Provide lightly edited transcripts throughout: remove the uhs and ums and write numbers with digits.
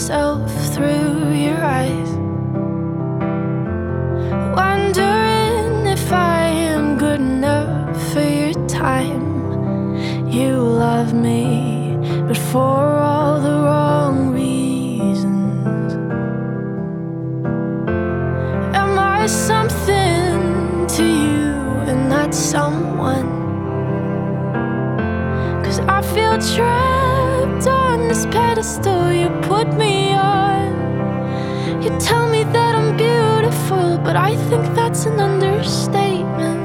myself through your eyes, wondering if I am good enough for your time. You love me, but for all the wrong reasons. Am I something to you and not someone? 'Cause I feel trapped on this pedestal you put me on. You tell me that I'm beautiful, but I think that's an understatement.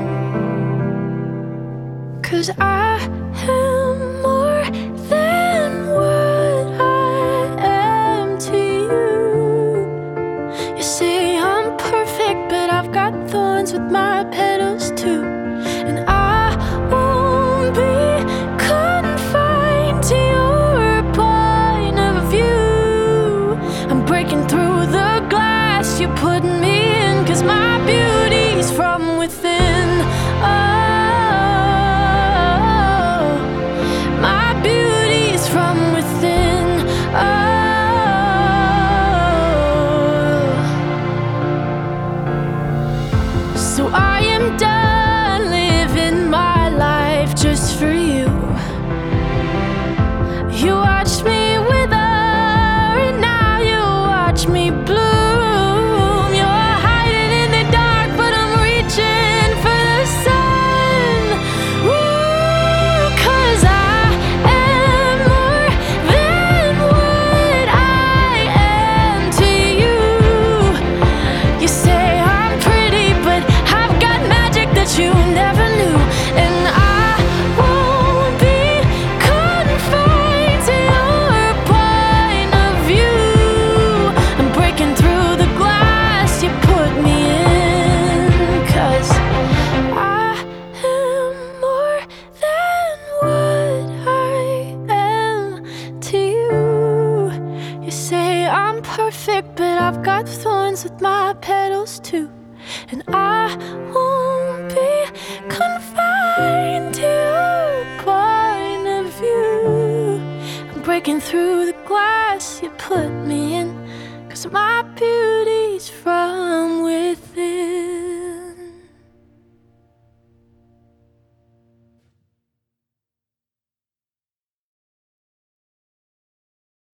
'Cause I am more than what I am to you. You say I'm perfect, but I've got thorns with my petals too. And I won't be confined to your point of view. I'm breaking through the glass you put me in, 'cause my beauty's from within. My beauty's from within. So I am done living my life just for you. You watched me wither, and now you watch me bloom. You're hiding in the dark, but I'm reaching for the sun. Ooh, 'cause I am more than what I am to you. You say I'm pretty, but I've got magic that you never knew. And I won't be confined to your point of view. I'm breaking through the glass you put me in, 'cause I am more than what I am to you. You say I'm perfect, but I've got thorns with my petals too. And I won't be confined to your point of view. I'm breaking through the glass you put me in, 'cause my beauty's from